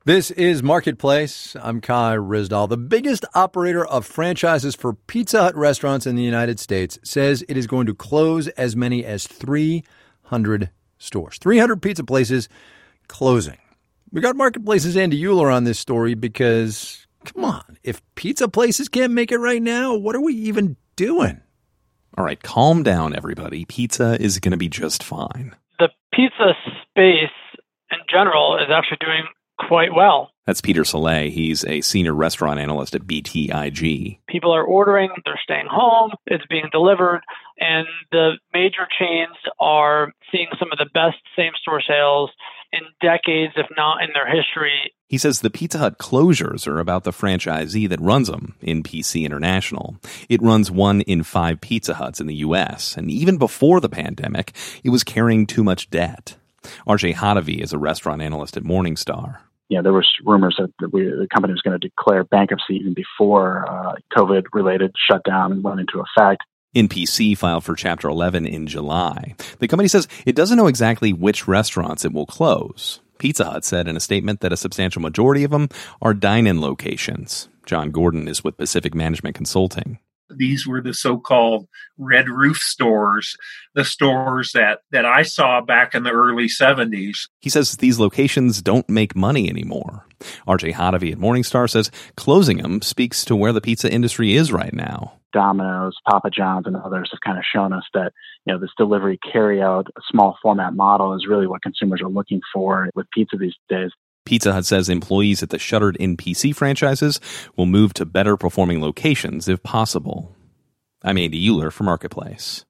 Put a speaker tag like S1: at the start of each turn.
S1: This is Marketplace. I'm Kai Ryssdal. The biggest operator of franchises for Pizza Hut restaurants in the United States says it is going to close as many as 300 stores. 300 pizza places closing. We got Marketplace's Andy Euler on this story because, come on, if pizza places can't make it right now, what are we even doing?
S2: All right, calm down, everybody. Pizza is going to be just fine.
S3: The pizza space in general is actually doing quite well.
S2: That's Peter Saleh. He's a senior restaurant analyst at BTIG.
S3: People are ordering, they're staying home, it's being delivered, and the major chains are seeing some of the best same-store sales in decades, if not in their history.
S2: He says the Pizza Hut closures are about the franchisee that runs them, NPC International. It runs 1 in 5 Pizza Huts in the U.S., and even before the pandemic, it was carrying too much debt. RJ Hottovy is a restaurant analyst at Morningstar.
S4: There were rumors that the company was going to declare bankruptcy even before COVID-related shutdown went into effect.
S2: NPC filed for Chapter 11 in July. The company says it doesn't know exactly which restaurants it will close. Pizza Hut said in a statement that a substantial majority of them are dine-in locations. John Gordon is with Pacific Management Consulting.
S5: These were the so-called red roof stores, the stores that I saw back in the early 70s.
S2: He says these locations don't make money anymore. RJ Hottovy at Morningstar says closing them speaks to where the pizza industry is right now.
S4: Domino's, Papa John's, and others have kind of shown us that, this delivery carry-out, small format model is really what consumers are looking for with pizza these days.
S2: Pizza Hut says employees at the shuttered NPC franchises will move to better performing locations if possible. I'm Andy Euler for Marketplace.